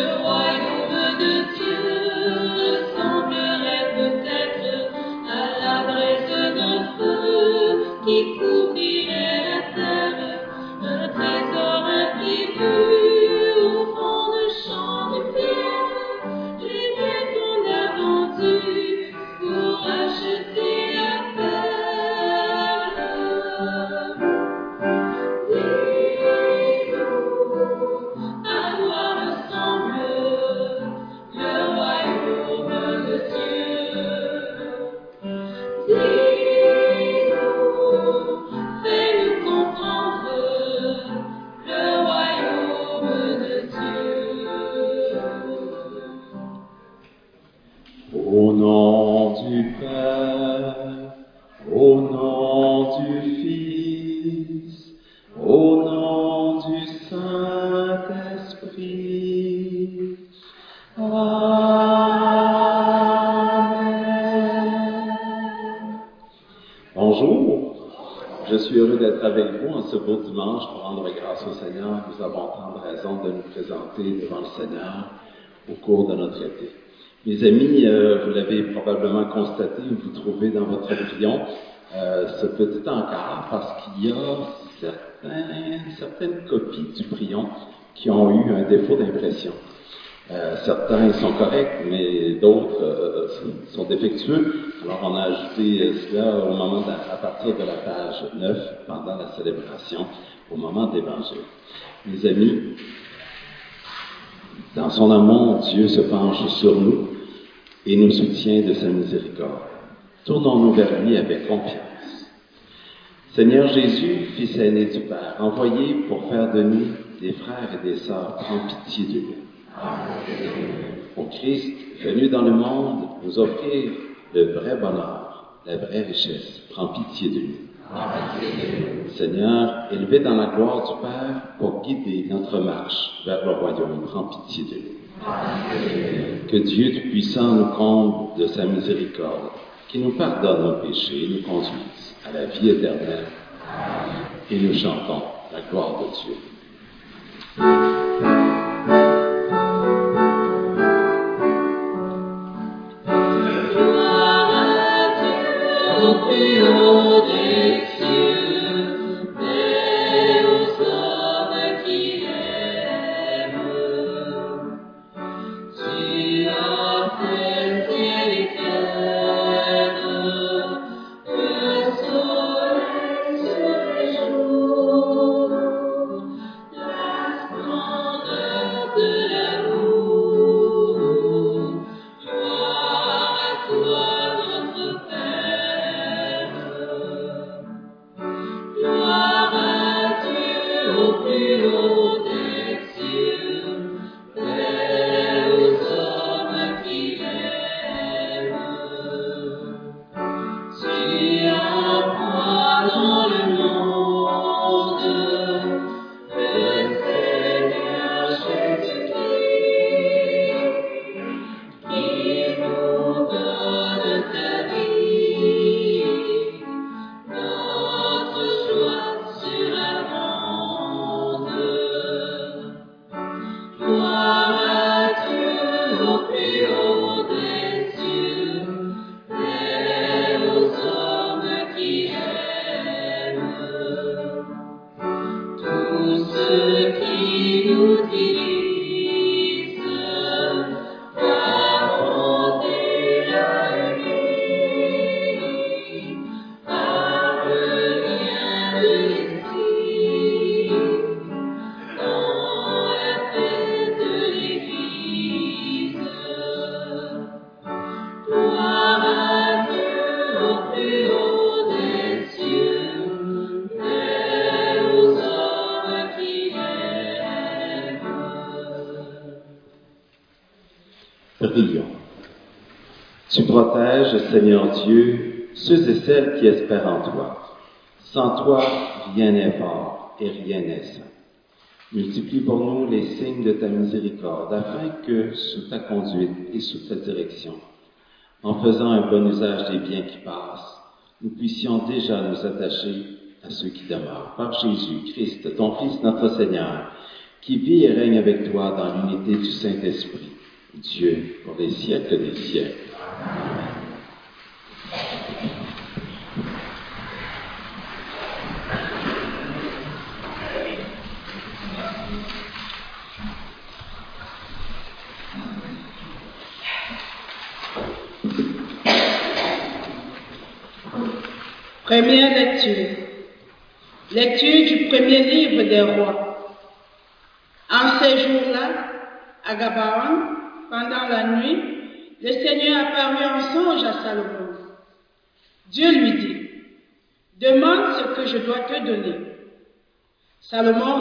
Ce beau dimanche pour rendre grâce au Seigneur. Nous avons tant de raisons de nous présenter devant le Seigneur au cours de notre été. Mes amis, vous l'avez probablement constaté ou vous trouvez dans votre prion ce petit encart parce qu'il y a certaines copies du prion qui ont eu un défaut d'impression. Certains sont corrects, mais d'autres sont défectueux. Alors, on a ajouté cela au moment à partir de la page 9, pendant la célébration, au moment de l'Évangile. Mes amis, dans son amour, Dieu se penche sur nous et nous soutient de sa miséricorde. Tournons-nous vers lui avec confiance. Seigneur Jésus, Fils aîné du Père, envoyé pour faire de nous des frères et des sœurs, prends pitié de nous. Au Christ, venu dans le monde, nous offrir le vrai bonheur, la vraie richesse. Prends pitié de nous. Seigneur, élevé dans la gloire du Père pour guider notre marche vers le royaume, prends pitié de nous. Que Dieu Tout-Puissant nous comble de sa miséricorde, qui nous pardonne nos péchés et nous conduise à la vie éternelle. Et nous chantons la gloire de Dieu. Prions. Tu protèges, Seigneur Dieu, ceux et celles qui espèrent en toi. Sans toi, rien n'est fort et rien n'est sain. Multiplie pour nous les signes de ta miséricorde, afin que, sous ta conduite et sous ta direction, en faisant un bon usage des biens qui passent, nous puissions déjà nous attacher à ceux qui demeurent. Par Jésus-Christ, ton Fils, notre Seigneur, qui vit et règne avec toi dans l'unité du Saint-Esprit, Dieu, pour les siècles des siècles. Amen. Première lecture. Lecture du premier livre des rois. En ces jours-là, à Gabaon, pendant la nuit, le Seigneur apparut en songe à Salomon. Dieu lui dit, « Demande ce que je dois te donner. » Salomon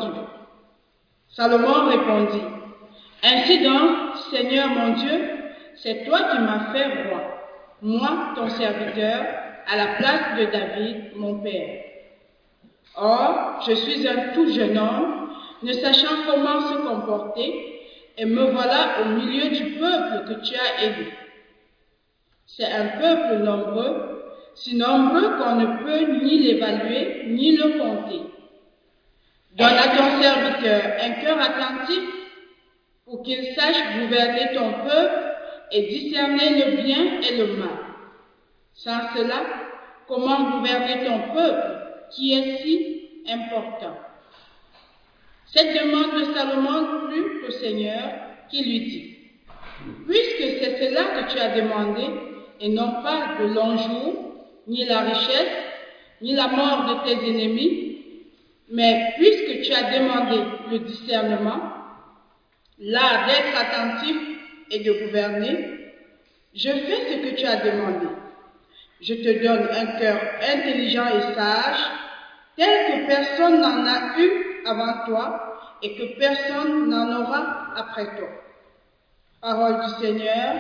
répondit, « Ainsi donc, Seigneur mon Dieu, c'est toi qui m'as fait roi, moi, ton serviteur, à la place de David, mon père. Or, je suis un tout jeune homme, ne sachant comment se comporter, et me voilà au milieu du peuple que tu as élu. C'est un peuple nombreux, si nombreux qu'on ne peut ni l'évaluer, ni le compter. Donne à ton serviteur un cœur attentif pour qu'il sache gouverner ton peuple et discerner le bien et le mal. Sans cela, comment gouverner ton peuple qui est si important? » Cette demande de Salomon plut au Seigneur qui lui dit, « Puisque c'est cela que tu as demandé, et non pas de longs jours, ni la richesse, ni la mort de tes ennemis, mais puisque tu as demandé le discernement, l'art d'être attentif et de gouverner, je fais ce que tu as demandé. Je te donne un cœur intelligent et sage, tel que personne n'en a eu avant toi et que personne n'en aura après toi. » Parole du Seigneur.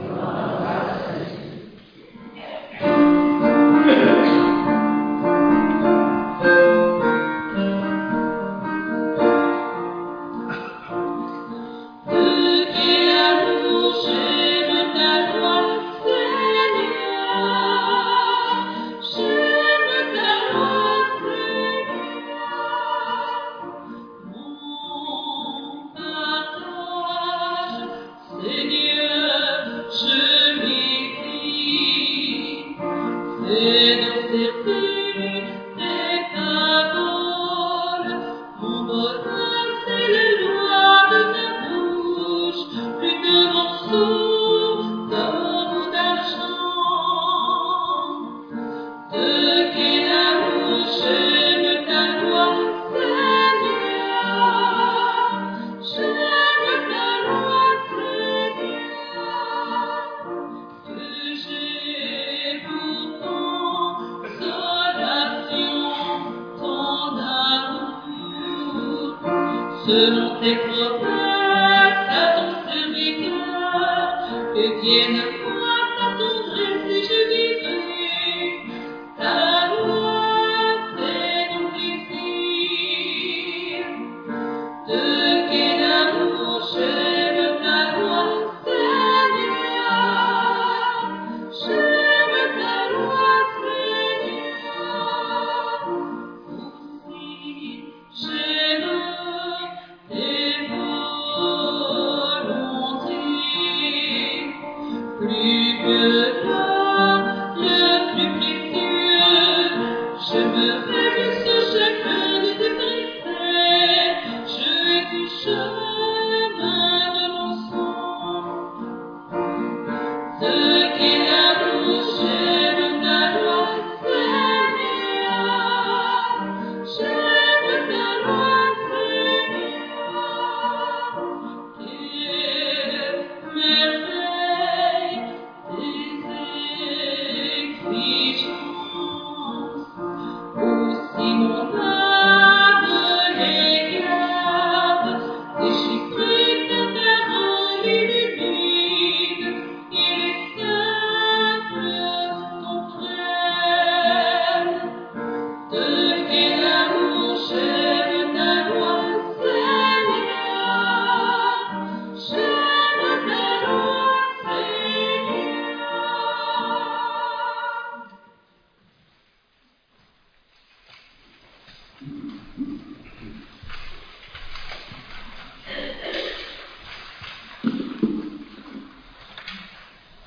Selon tes promesses à ton serviteur, que tienne foi ta tendresse et je vivrai. Ta loi, c'est ton plaisir. De quel amour j'aime ta loi, Seigneur. J'aime ta loi, Seigneur. Aussi, j'aime tes volontés.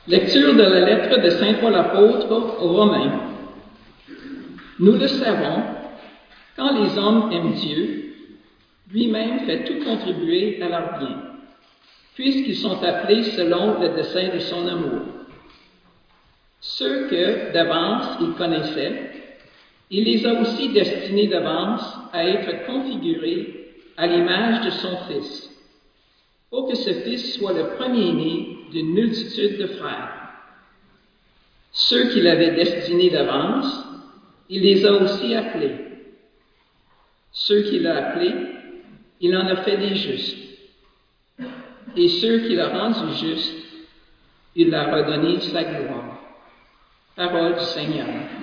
Lecture de la lettre de Saint Paul apôtre aux Romains. Nous le savons, quand les hommes aiment Dieu, lui-même fait tout contribuer à leur bien, puisqu'ils sont appelés selon le dessein de son amour. Ceux que, d'avance, il connaissait, il les a aussi destinés d'avance à être configurés à l'image de son Fils, pour que ce Fils soit le premier-né d'une multitude de frères. Ceux qu'il avait destinés d'avance, il les a aussi appelés. Ceux qu'il a appelés, il en a fait des justes. Et ceux qu'il a rendus justes, il leur a donné sa gloire. Parole du Seigneur.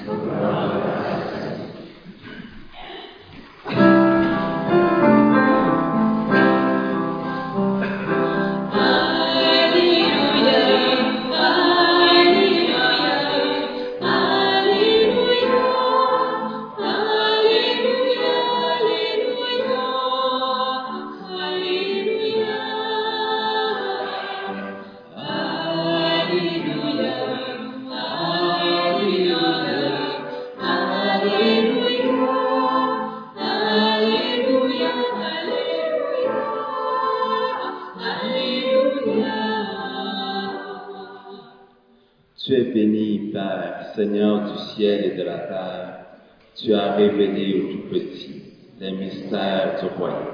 Tu es béni, Père, Seigneur du ciel et de la terre. Tu as révélé aux tout petits les mystères du royaume.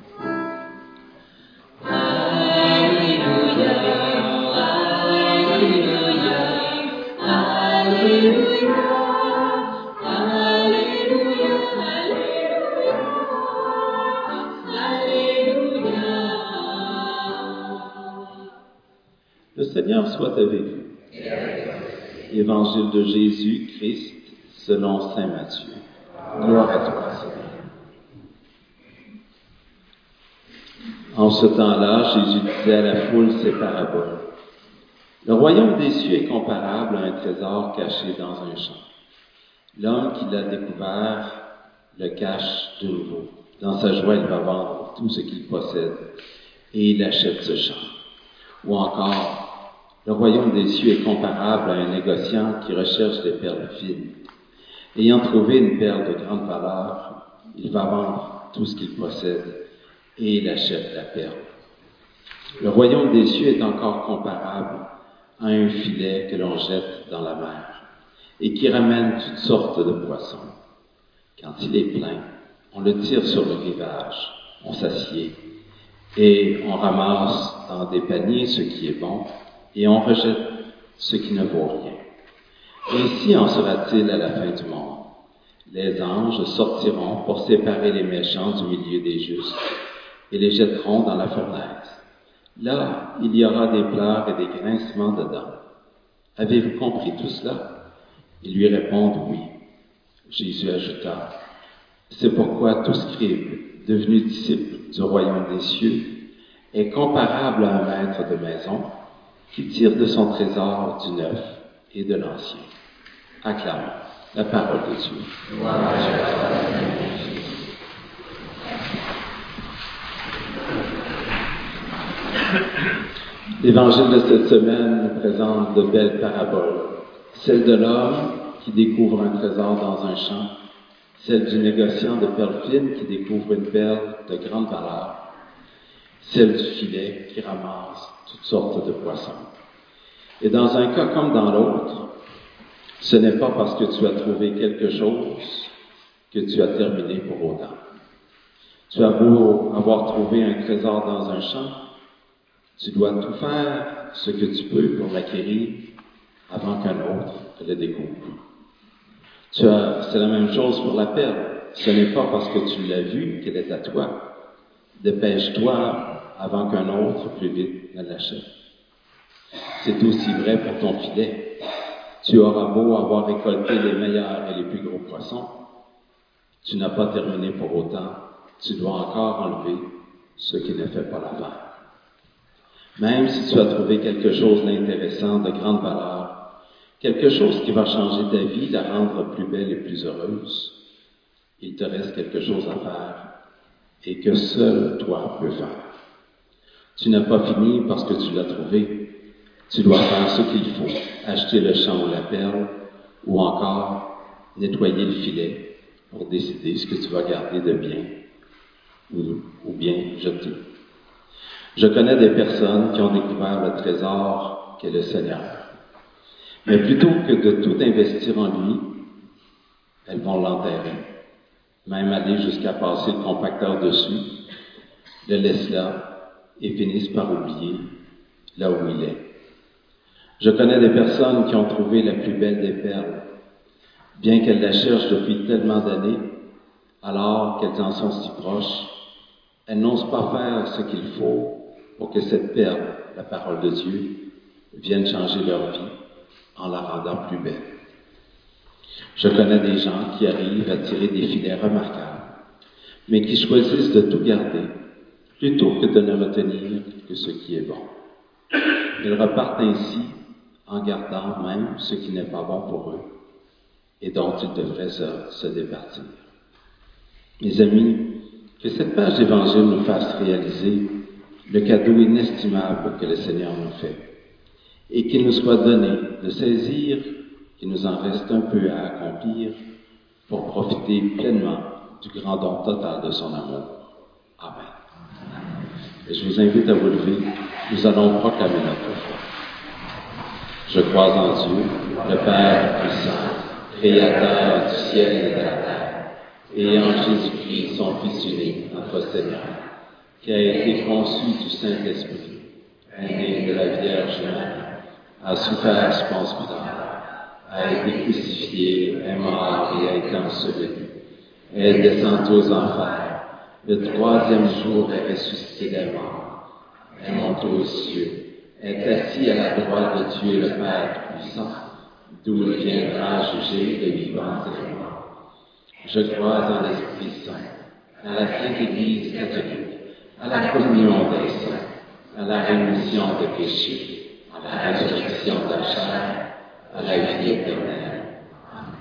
Le Seigneur soit avec vous. Évangile de Jésus-Christ selon saint Matthieu. Gloire à toi, Seigneur. En ce temps-là, Jésus disait à la foule ces paraboles. Le royaume des cieux est comparable à un trésor caché dans un champ. L'homme qui l'a découvert le cache de nouveau. Dans sa joie, il va vendre tout ce qu'il possède et il achète ce champ. Ou encore, le royaume des cieux est comparable à un négociant qui recherche des perles fines. Ayant trouvé une perle de grande valeur, il va vendre tout ce qu'il possède et il achète la perle. Le royaume des cieux est encore comparable à un filet que l'on jette dans la mer et qui ramène toutes sortes de poissons. Quand il est plein, on le tire sur le rivage, on s'assied et on ramasse dans des paniers ce qui est bon et on rejette ce qui ne vaut rien. Ainsi en sera-t-il à la fin du monde. Les anges sortiront pour séparer les méchants du milieu des justes et les jetteront dans la fournaise. Là, il y aura des pleurs et des grincements de dents. Avez-vous compris tout cela? Ils lui répondent oui. Jésus ajouta, c'est pourquoi tout scribe, devenu disciple du royaume des cieux, est comparable à un maître de maison qui tire de son trésor du neuf et de l'ancien. Acclamons la parole de Dieu. L'Évangile de cette semaine nous présente de belles paraboles. Celle de l'homme qui découvre un trésor dans un champ, celle du négociant de perles fines qui découvre une perle de grande valeur, celle du filet qui ramasse toutes sortes de poissons. Et dans un cas comme dans l'autre, ce n'est pas parce que tu as trouvé quelque chose que tu as terminé pour autant. Tu as beau avoir trouvé un trésor dans un champ, tu dois tout faire ce que tu peux pour l'acquérir avant qu'un autre le découvre. C'est la même chose pour la perle. Ce n'est pas parce que tu l'as vue qu'elle est à toi. Dépêche-toi avant qu'un autre plus vite ne l'achète. C'est aussi vrai pour ton filet. Tu auras beau avoir récolté les meilleurs et les plus gros poissons, tu n'as pas terminé pour autant. Tu dois encore enlever ce qui ne fait pas l'affaire. Même si tu as trouvé quelque chose d'intéressant, de grande valeur, quelque chose qui va changer ta vie, la rendre plus belle et plus heureuse, il te reste quelque chose à faire et que seul toi peux faire. Tu n'as pas fini parce que tu l'as trouvé. Tu dois faire ce qu'il faut, acheter le champ ou la perle, ou encore nettoyer le filet pour décider ce que tu vas garder de bien ou bien jeter. Je connais des personnes qui ont découvert le trésor qu'est le Seigneur. Mais plutôt que de tout investir en lui, elles vont l'enterrer, même aller jusqu'à passer le compacteur dessus, le laissent là et finissent par oublier là où il est. Je connais des personnes qui ont trouvé la plus belle des perles, bien qu'elles la cherchent depuis tellement d'années, alors qu'elles en sont si proches, elles n'osent pas faire ce qu'il faut pour que cette perle, la parole de Dieu, vienne changer leur vie en la rendant plus belle. Je connais des gens qui arrivent à tirer des filets remarquables, mais qui choisissent de tout garder plutôt que de ne retenir que ce qui est bon. Ils repartent ainsi en gardant même ce qui n'est pas bon pour eux et dont ils devraient se départir. Mes amis, que cette page d'Évangile nous fasse réaliser le cadeau inestimable que le Seigneur nous fait et qu'il nous soit donné de saisir qu'il nous en reste un peu à accomplir pour profiter pleinement du grand don total de son amour. Amen. Et je vous invite à vous lever, nous allons proclamer notre foi. Je crois en Dieu, le Père puissant, Créateur du ciel et de la terre, et en Jésus-Christ, son Fils unique, notre Seigneur, qui a été conçu du Saint-Esprit, né de la Vierge Marie, a souffert sous Ponce Pilate, a été crucifié, est mort et a été enseveli, est descendu aux enfers, le troisième jour est ressuscité des morts, est monté aux cieux, est assis à la droite de Dieu le Père puissant, d'où il viendra juger les vivants et les morts. Je crois en l'Esprit Saint, à la Sainte Église catholique, à la communion des saints, à la rémission des péchés, à la résurrection de la chair, à la vie éternelle. Amen.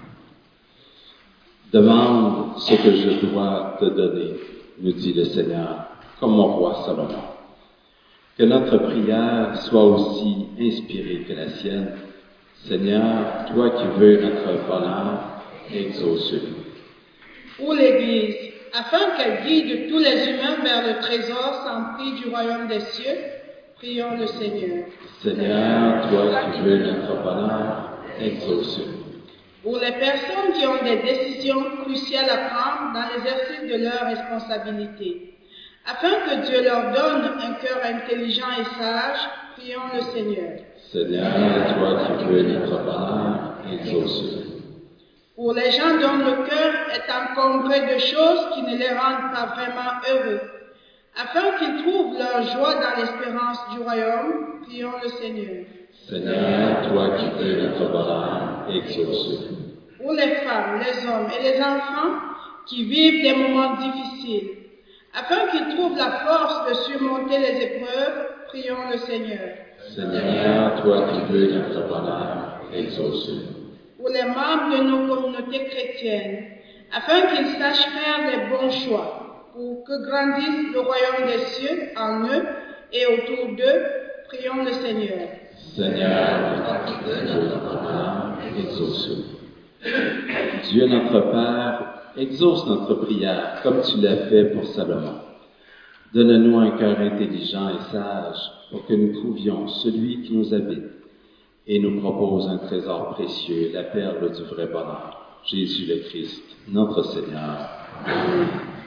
Demande ce que je dois te donner, nous dit le Seigneur, comme mon roi Salomon. Que notre prière soit aussi inspirée que la sienne. Seigneur, toi qui veux notre bonheur, exauce-le. Pour l'Église, afin qu'elle guide tous les humains vers le trésor sans prix du royaume des cieux, prions le Seigneur. Seigneur, toi qui veux notre bonheur, exauce-le. Pour les personnes qui ont des décisions cruciales à prendre dans l'exercice de leurs responsabilités, afin que Dieu leur donne un cœur intelligent et sage, prions le Seigneur. Seigneur, toi qui veux notre bonheur, exauce-le. Pour les gens dont le cœur est encombré de choses qui ne les rendent pas vraiment heureux, afin qu'ils trouvent leur joie dans l'espérance du royaume, prions le Seigneur. Seigneur, toi qui veux notre bonheur, exauce-le. Pour les femmes, les hommes et les enfants qui vivent des moments difficiles, afin qu'ils trouvent la force de surmonter les épreuves, prions le Seigneur. Seigneur, toi qui veux notre bonheur, exauce-le. Pour les membres de nos communautés chrétiennes, afin qu'ils sachent faire les bons choix, pour que grandisse le royaume des cieux en eux et autour d'eux, prions le Seigneur. Seigneur, toi qui veux notre bonheur, exauce-le. Dieu notre Père, exauce notre prière comme tu l'as fait pour Salomon. Donne-nous un cœur intelligent et sage pour que nous trouvions celui qui nous habite et nous propose un trésor précieux, la perle du vrai bonheur, Jésus le Christ, notre Seigneur. Amen.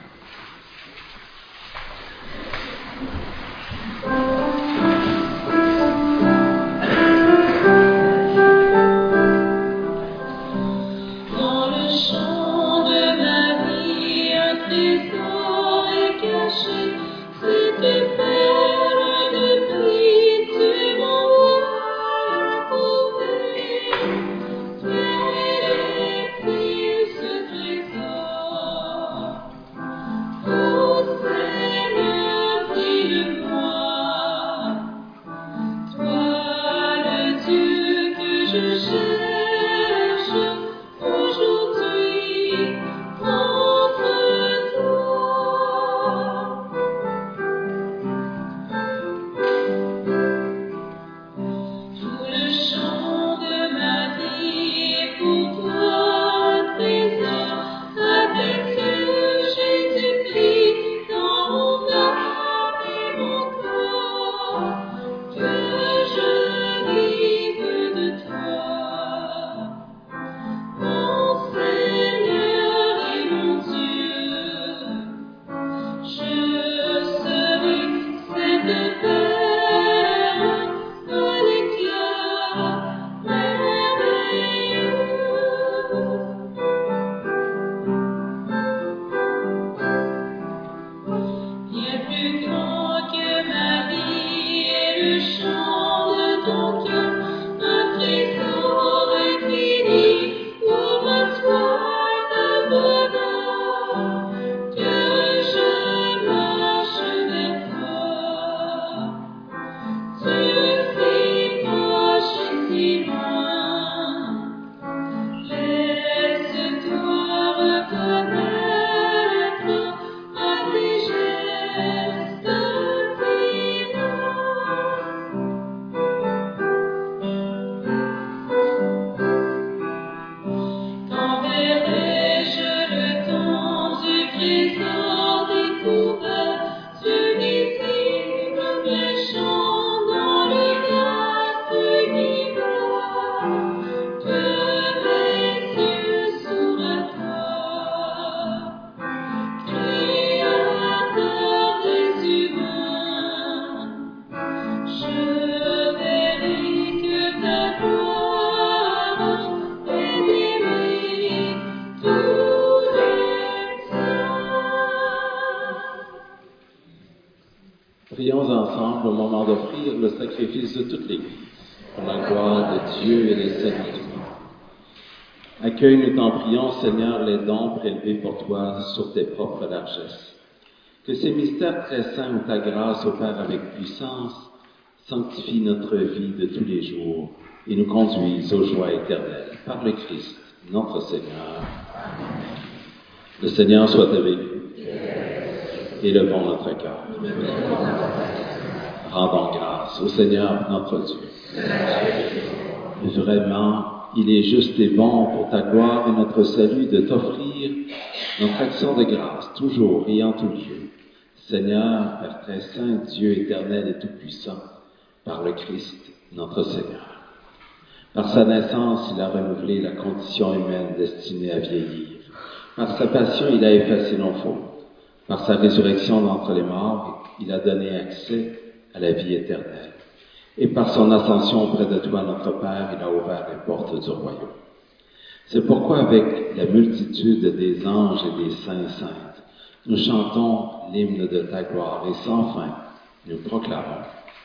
Dans le champ de ma vie, un trésor est caché, c'est tes perles de prix, tu m'envoies trouver. Quel est-il ce trésor? ensemble au moment d'offrir le sacrifice de toute l'Église, pour la gloire de Dieu et les saints. Accueille, nous t'en prions, Seigneur, les dons prélevés pour toi sur tes propres largesses. Que ces mystères très saints où ta grâce opère avec puissance sanctifient notre vie de tous les jours et nous conduisent aux joies éternelles. Par le Christ, notre Seigneur. Le Seigneur soit avec vous. Élevons notre cœur. Rendons grâce au Seigneur notre Dieu. Vraiment, il est juste et bon pour ta gloire et notre salut de t'offrir notre action de grâce, toujours et en tout lieu. Seigneur, Père très saint, Dieu éternel et tout-puissant, par le Christ, notre Seigneur. Par sa naissance, il a renouvelé la condition humaine destinée à vieillir. Par sa passion, il a effacé nos fautes. Par sa résurrection d'entre les morts, il a donné accès à la vie éternelle. Et par son ascension auprès de toi, notre Père, il a ouvert les portes du royaume. C'est pourquoi, avec la multitude des anges et des saints saintes, nous chantons l'hymne de ta gloire et sans fin, nous proclamons.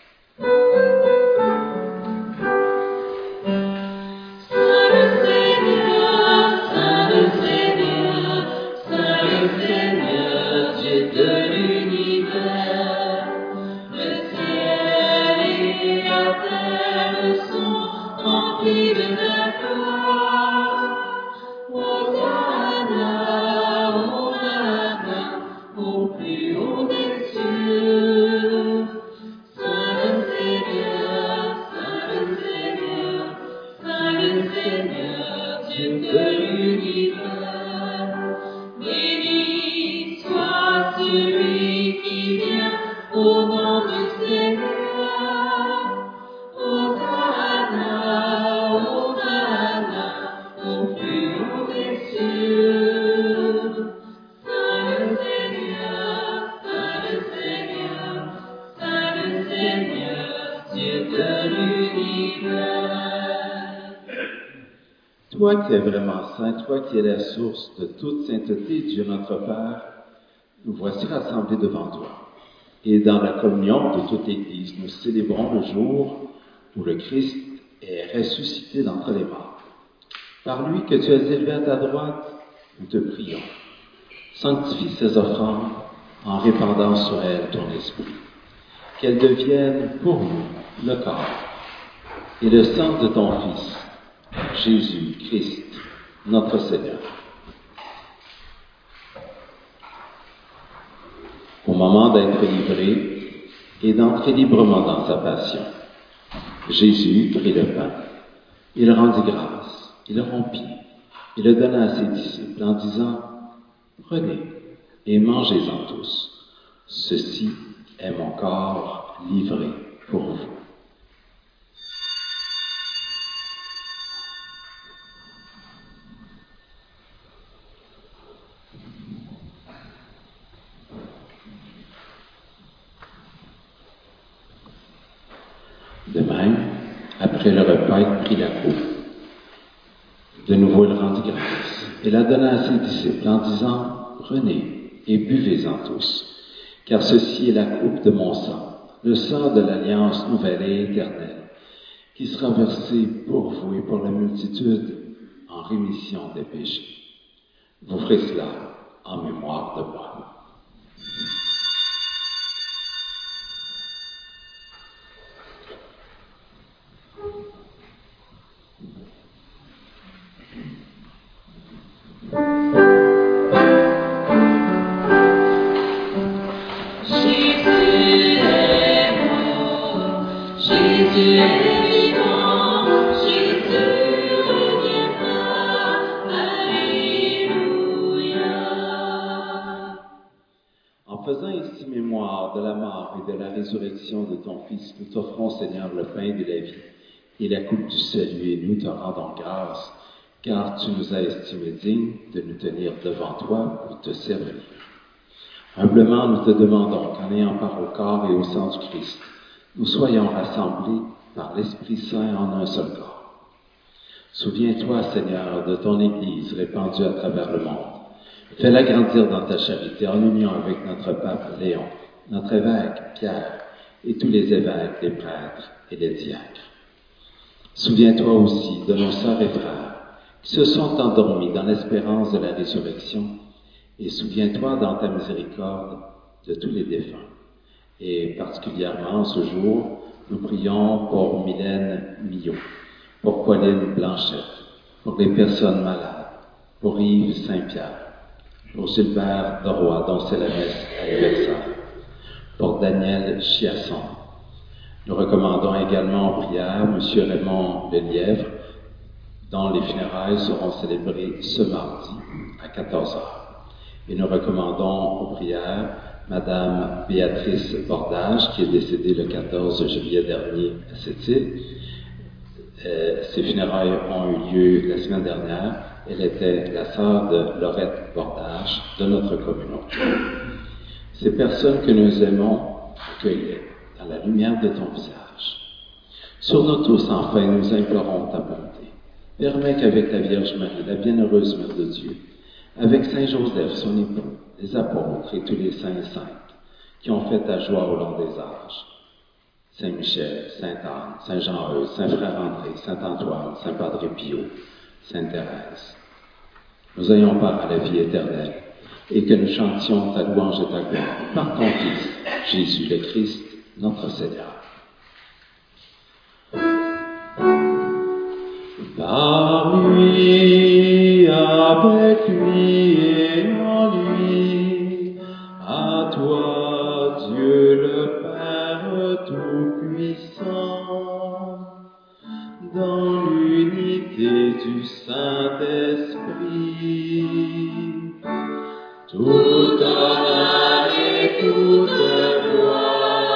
Toi qui es vraiment saint, toi qui es la source de toute sainteté, Dieu notre Père, nous voici rassemblés devant toi. Et dans la communion de toute l'Église, nous célébrons le jour où le Christ est ressuscité d'entre les morts. Par lui que tu as élevé à ta droite, nous te prions. Sanctifie ces offrandes en répandant sur elles ton esprit. Qu'elles deviennent pour nous le corps et le sang de ton Fils, Jésus Christ, notre Seigneur. Au moment d'être livré et d'entrer librement dans sa passion, Jésus prit le pain, il rendit grâce, il le rompit, il le donna à ses disciples en disant « Prenez et mangez-en tous, ceci est mon corps livré pour vous. » De même, après le repas, il prit la coupe. De nouveau, il rendit grâce et la donna à ses disciples en disant « Prenez et buvez-en tous, car ceci est la coupe de mon sang, le sang de l'alliance nouvelle et éternelle, qui sera versé pour vous et pour la multitude en rémission des péchés. Vous ferez cela en mémoire de moi. » En faisant ici mémoire de la mort et de la résurrection de ton Fils, nous t'offrons, Seigneur, le pain de la vie et la coupe du salut, et nous te rendons grâce, car tu nous as estimés dignes de nous tenir devant toi pour te servir. Humblement, nous te demandons qu'en ayant part au corps et au sang du Christ, nous soyons rassemblés par l'Esprit Saint en un seul corps. Souviens-toi, Seigneur, de ton Église répandue à travers le monde. Fais-la grandir dans ta charité en union avec notre pape Léon, notre évêque Pierre et tous les évêques, les prêtres et les diacres. Souviens-toi aussi de nos sœurs et frères qui se sont endormis dans l'espérance de la résurrection, et souviens-toi dans ta miséricorde de tous les défunts. Et particulièrement ce jour, nous prions pour Mylène Millot, pour Pauline Blanchette, pour les personnes malades, pour Yves Saint-Pierre, pour Gilbert Doroy, dont c'est la messe anniversaire, pour Daniel Chiasson. Nous recommandons également en prière M. Raymond Lelièvre, dont les funérailles seront célébrées ce mardi à 14h. Et nous recommandons en prière Madame Béatrice Bordage, qui est décédée le 14 juillet dernier à Sept-Îles. Ses funérailles ont eu lieu la semaine dernière. Elle était la sœur de Laurette Bordage de notre communauté. Ces personnes que nous aimons accueillent dans la lumière de ton visage. Sur nous tous, enfin, nous implorons ta bonté. Permets qu'avec la Vierge Marie, la bienheureuse Mère de Dieu, avec Saint Joseph, son époux, les apôtres et tous les saints et saintes qui ont fait ta joie au long des âges, Saint Michel, Sainte Anne, Saint Jean-Eudes, Saint Frère André, Saint Antoine, Saint Padre Pio, Sainte Thérèse, nous ayons part à la vie éternelle et que nous chantions ta louange et ta gloire par ton Fils, Jésus le Christ, notre Seigneur. Par lui, avec lui et en lui, à toi, Dieu le Père Tout-Puissant, dans l'unité du Saint-Esprit, tout honneur et toute gloire.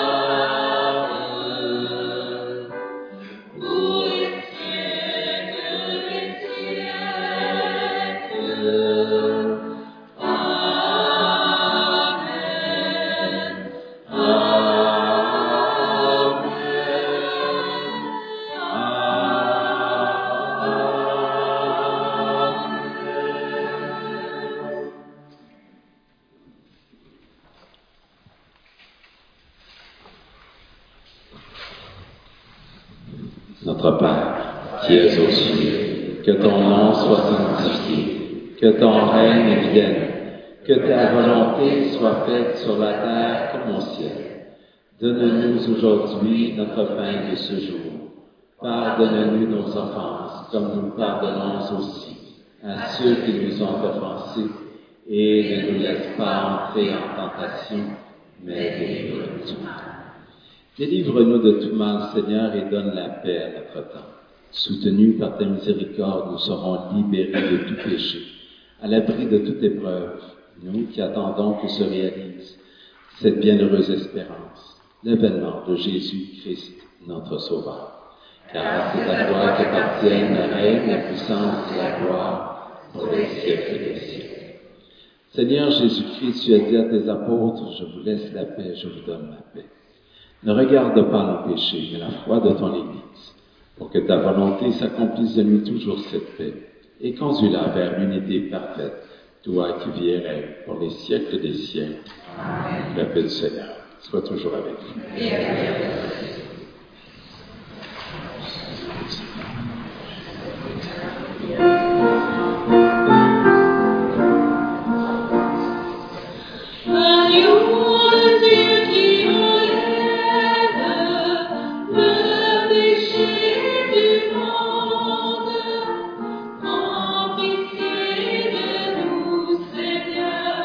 Notre Père, qui es aux cieux, que ton nom soit sanctifié, que ton règne vienne, que ta volonté soit faite sur la terre comme au ciel. Donne-nous aujourd'hui notre pain de ce jour. Pardonne-nous nos offenses, comme nous pardonnons aussi à ceux qui nous ont offensés, et ne nous laisse pas entrer en tentation, mais délivre-nous du mal. Délivre-nous de tout mal, Seigneur, et donne la paix à notre temps. Soutenus par ta miséricorde, nous serons libérés de tout péché, à l'abri de toute épreuve, nous qui attendons que se réalise cette bienheureuse espérance, l'avènement de Jésus-Christ, notre Sauveur. Car c'est à toi qu'appartiennent la règne, la puissance et la gloire pour les siècles des siècles. Seigneur Jésus-Christ, tu as dit à tes apôtres, je vous laisse la paix, je vous donne la paix. Ne regarde pas nos péchés, mais la foi de ton Église, pour que ta volonté s'accomplisse de nous toujours cette paix, et conduis-la vers l'unité parfaite, toi qui vis et règnes pour les siècles des siècles. Amen. La paix du Seigneur soit toujours avec vous.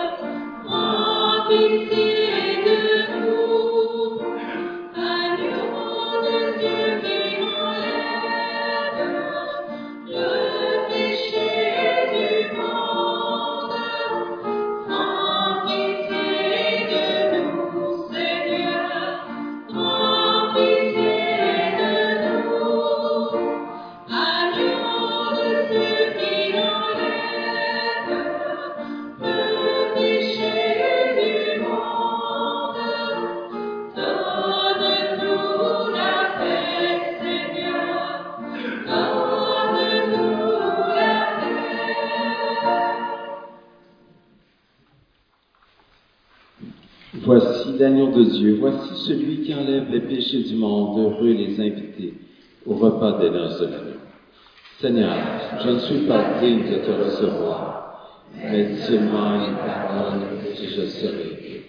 Amen. l'agneau de Dieu, voici celui qui enlève les péchés du monde, heureux les invités au repas des noces de l'agneau. Seigneur, je ne suis pas digne de te recevoir, mais dis seulement une parole et je serai guéri.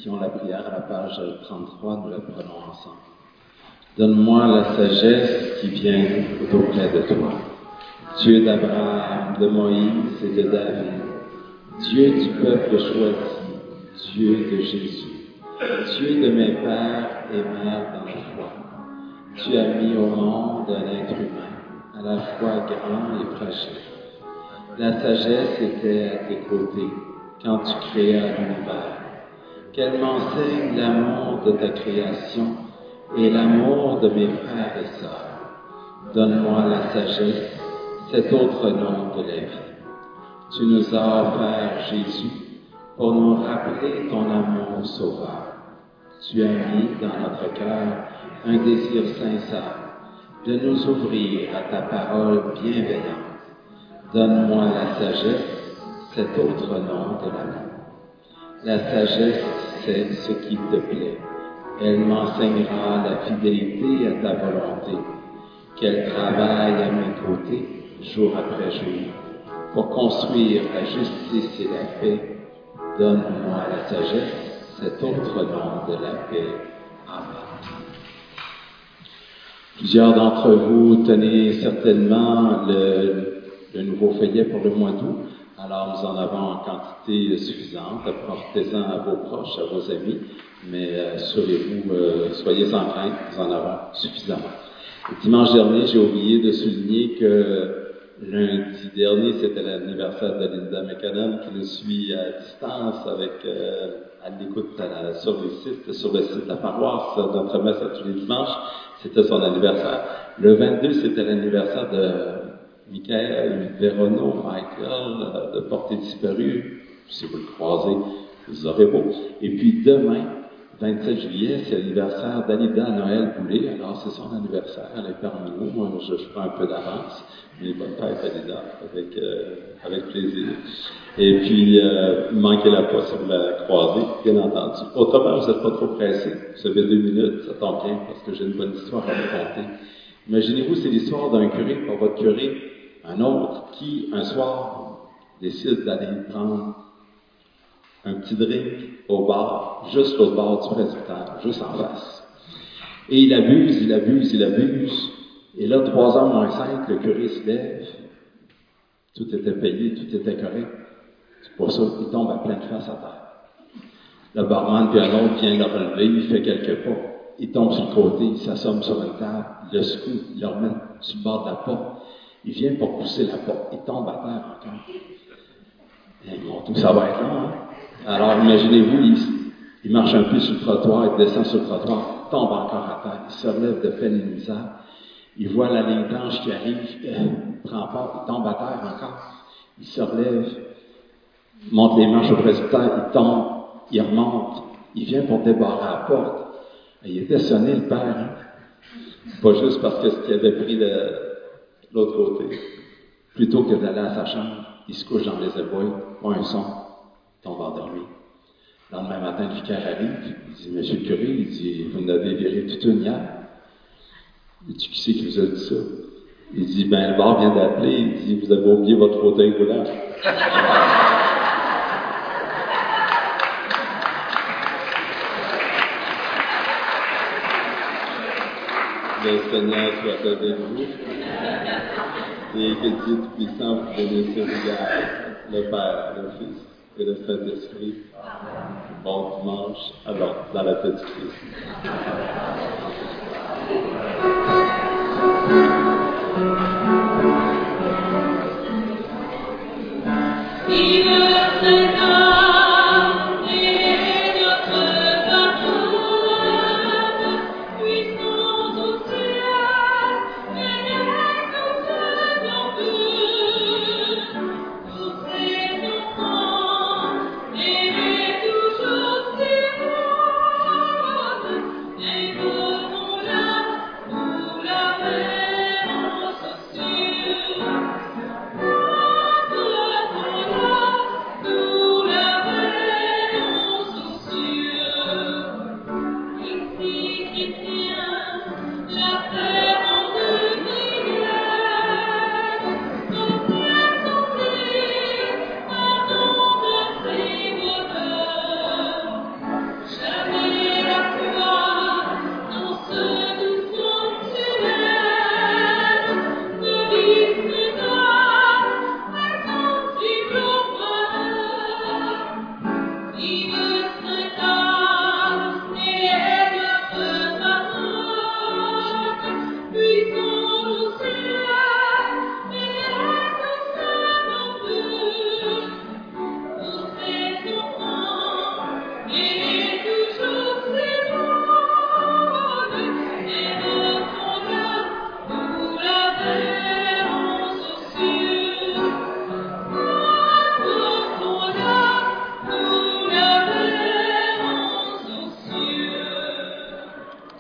bénédiction, la prière à la page 33, nous la prenons ensemble. Donne-moi la sagesse qui vient d'auprès de toi. Dieu d'Abraham, de Moïse et de David, Dieu du peuple choisi, Dieu de Jésus, Dieu de mes pères et mères dans la foi. Tu as mis au monde un être humain, à la fois grand et fragile. La sagesse était à tes côtés quand tu créas l'univers. Qu'elle m'enseigne l'amour de ta création et l'amour de mes frères et sœurs. Donne-moi la sagesse, cet autre nom de la vie. Tu nous as offert Jésus pour nous rappeler ton amour sauveur. Tu as mis dans notre cœur un désir sincère de nous ouvrir à ta parole bienveillante. Donne-moi la sagesse, cet autre nom de l'amour. La sagesse, c'est ce qui te plaît. Elle m'enseignera la fidélité à ta volonté, qu'elle travaille à mes côtés, jour après jour, pour construire la justice et la paix. Donne-moi la sagesse, cet autre nom de la paix. Amen. Plusieurs d'entre vous tenez certainement le nouveau feuillet pour le mois d'août. Alors, nous en avons en quantité suffisante. Apportez-en à vos proches, à vos amis, mais assurez-vous, soyez sans crainte, nous en avons suffisamment. Le dimanche dernier, j'ai oublié de souligner que lundi dernier, c'était l'anniversaire de Linda McCannon qui nous suit à distance avec à l'écoute sur le site de la paroisse, notre messe à tous les dimanches. C'était son anniversaire. Le 22, c'était l'anniversaire de Michael Véronneau, Michael, de Portée disparue. Si vous le croisez, vous aurez beau. Et puis demain, 27 juillet, c'est l'anniversaire d'Alida Noël Boulay. Alors, c'est son anniversaire. Elle est parmi nous. Moi, je prends un peu d'avance. Mais bonne fête, Alida, avec plaisir. Et puis, manquez-la pas si vous la croisez, bien entendu. Autrement, vous n'êtes pas trop pressé. Vous avez 2 minutes, ça tombe bien, parce que j'ai une bonne histoire à vous conter. Imaginez-vous, c'est l'histoire d'un curé, pas votre curé, un autre, qui, un soir, décide d'aller prendre un petit drink au bar, juste au bord du presbytère, juste en face. Et il abuse. Et là, 3h moins 5, le curé se lève. Tout était payé, tout était correct. C'est pour ça qu'il tombe à pleine face à terre. Le barman puis un autre vient le relever, il fait quelques pas. Il tombe sur le côté, il s'assomme sur une table, il le secoue, il le remet sur le bord de la porte. Il vient pour pousser la porte, il tombe à terre encore. Et bon, tout ça va être long, hein? Alors, imaginez-vous, il marche un peu sur le trottoir, il descend sur le trottoir, tombe encore à terre, il se relève de peine et misère. Il voit la ligne blanche qui arrive, il prend part, il tombe à terre encore. Il se relève, monte les marches au presbytère, il tombe, il remonte, il vient pour débarrer à la porte. Il était sonné, le père, hein? Pas juste parce que ce qu'il avait pris de l'autre côté. Plutôt que d'aller à sa chambre, il se couche dans les ébouilles, pas un son, tombe endormi. Le lendemain matin, le vicaire arrive, il dit, Monsieur le curé, il dit, vous n'avez viré toute une hier. Il dit, qui c'est qui vous a dit ça? Il dit, le bar vient d'appeler, il dit, vous avez oublié votre fauteuil roulant. Le Seigneur soit avec vous, et que Dieu Tout-Puissant vous bénisse et regarde, le Père, le Fils et le Saint-Esprit. Bon dimanche, alors, dans la paix du Christ. Vive